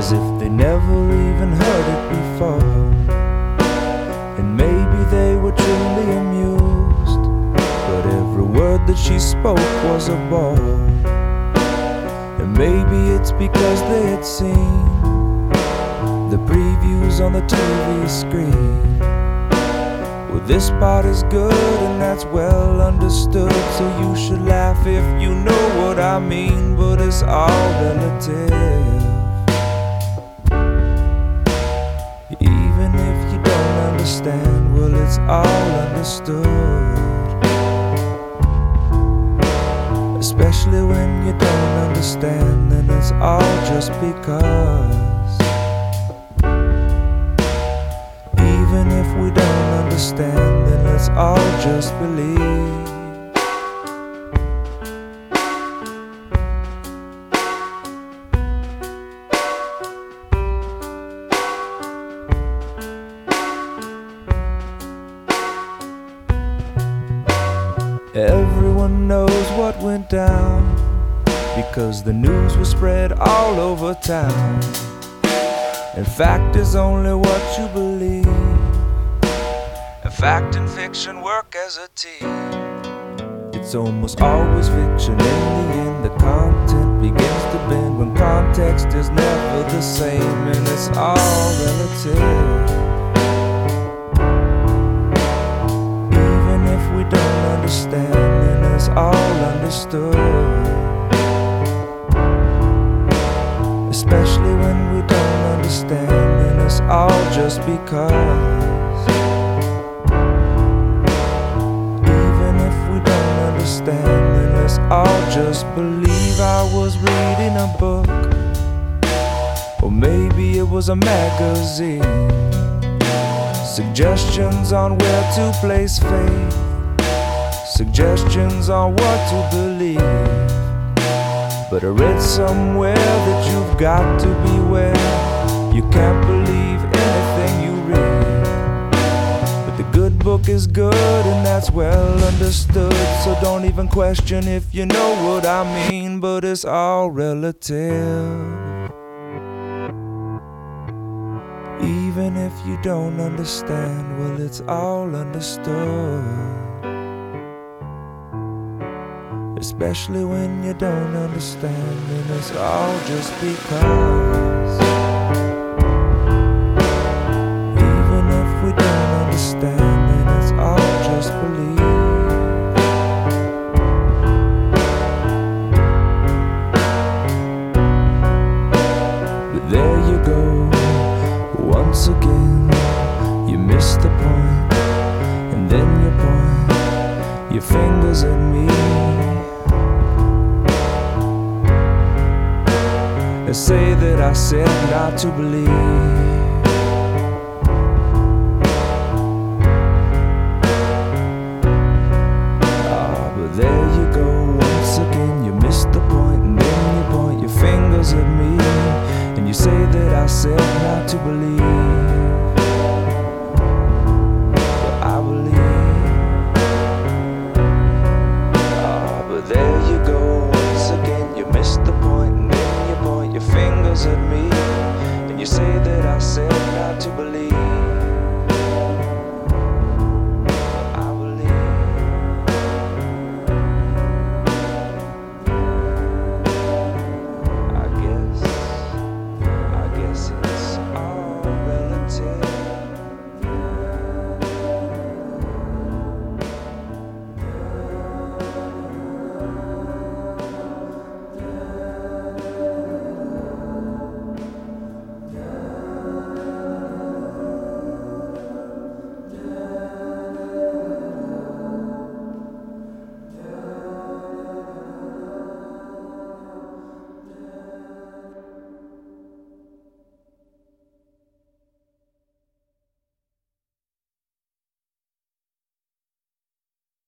as if they never even heard it before. And maybe they were truly amused, but every word that she spoke was a bore. And maybe it's because they had seen the previews on the TV screen. Well, this part is good and that's well understood, so you should laugh if you know what I mean, but it's all relative. Even if you don't understand, well, it's all understood. Especially when you don't understand, then it's all just because. Even if we don't understand, then let's all just believe. Everyone knows what went down, because the news was spread all over town. And fact is only what you believe, and fact and fiction work as a team. It's almost always fiction. In the end, the content begins to bend when context is never the same, and it's all relative. Even if we don't understand, then it's all understood. Especially when we don't understand, then it's all just because. Even if we don't understand, then let's all just believe. I was reading a book, or maybe it was a magazine, suggestions on where to place faith, suggestions on what to believe. But I read somewhere that you've got to beware. You can't believe anything you read. But the good book is good and that's well understood, so don't even question if you know what I mean, but it's all relative. Even if you don't understand, well, it's all understood. Especially when you don't understand, and it's all just because. Even if we don't understand, then it's all just belief. But there you go, once again, you missed the point, and then you point your fingers at me. And say that I said not to believe. But there you go, once again, you missed the point, and then you point your fingers at me, and you say that I said not to believe. But I believe. But there you go, once again, you missed the point, and then you point your fingers at me, and you say that I said not to believe.